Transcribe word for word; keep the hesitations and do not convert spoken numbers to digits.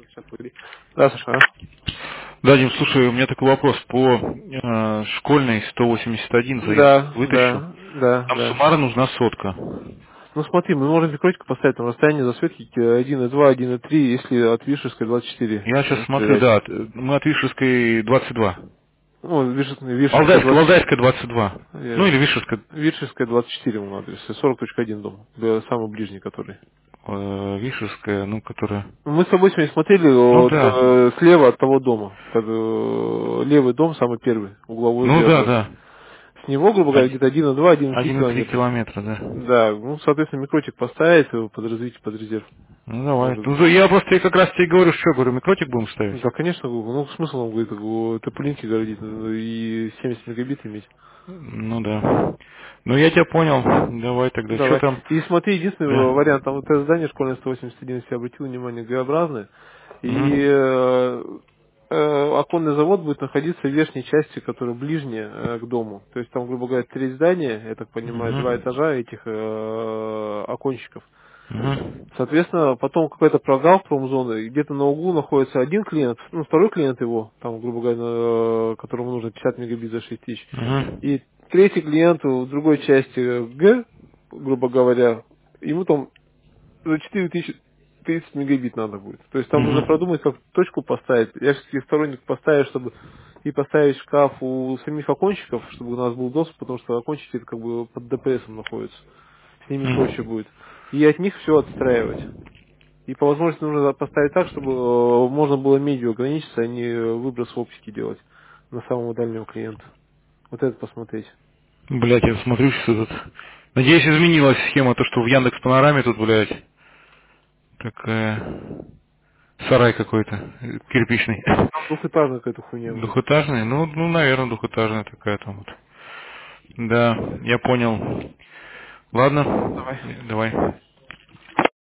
Да, Саша. Да, Дим, слушай, у меня такой вопрос. По э, школьной сто восемьдесят один заезд Да, вытащил. да, да, Там да. суммарно нужна сотка. Ну смотри, мы можем микротику поставить на расстояние засветки один и два, один и три, если от Вишерской двадцать четыре Я сейчас э, смотрю, стрелять. да, т- мы от Вишерской двадцать два. Ну, Вишерская, Вишерская Валдайская, двадцать четыре. Валдайская двадцать два. Ну или э, Вишерская, Вишерская двадцать четыре ему адрес, сорок точка один дом, да, самый ближний который. э, Вишерская, ну которая... Мы с тобой сегодня смотрели Ну вот, да, э, слева от того дома. Как, э, левый дом, самый первый, угловой ну да, взгляд. да. С него, грубо говоря, Один где-то один и два, один и три один и три километра. километра, да. Да, ну, соответственно, микротик поставить, его под развитие, под резерв. Ну давай. Может Ну, быть. за- я просто и как раз тебе говорю, что говорю, микротик будем ставить. Да, конечно, Google. Ну, смысл он говорит, Google, тополинки городить ну, и семьдесят мегабит иметь. Ну да. Ну я тебя понял. Давай тогда. Что Давай. там? И смотри, единственный Да. вариант, там вот это здание школьное сто восемьдесят один, если я обратил внимание, Г-образное, и Мгм. э, э, оконный завод будет находиться в верхней части, которая ближняя э, к дому. То есть там, грубо говоря, три здания, я так понимаю, два Мгм. этажа этих э, окончиков. Мгм. Соответственно, потом какой-то прогал в промзоны, где-то на углу находится один клиент, ну, второй клиент его, там, грубо говоря, на- которому нужно пятьдесят мегабит за шесть тысяч, Мгм. и третий клиент в другой части Г, грубо говоря, ему там за четыре тысячи тридцать мегабит надо будет. То есть там нужно Мгм. продумать, как точку поставить. Я все-таки сторонник поставить, чтобы и поставить шкаф у самих окончиков, чтобы у нас был доступ, потому что окончики это как бы под ДПСом находятся. С ними проще Мгм. будет. И от них все отстраивать. И по возможности нужно поставить так, чтобы э, можно было медиа ограничиться, а не выброс в оптике делать на самого дальнего клиента. Вот это посмотреть. Блять, я смотрю сейчас этот. Надеюсь, изменилась схема, то, что в Яндекс Панораме тут, блядь, такая сарай какой-то э, кирпичный. Там двухэтажная какая-то хуйня будет. Двухэтажный? Ну, ну, наверное, двухэтажная такая там вот. Да, я понял. Ладно, Давай. давай.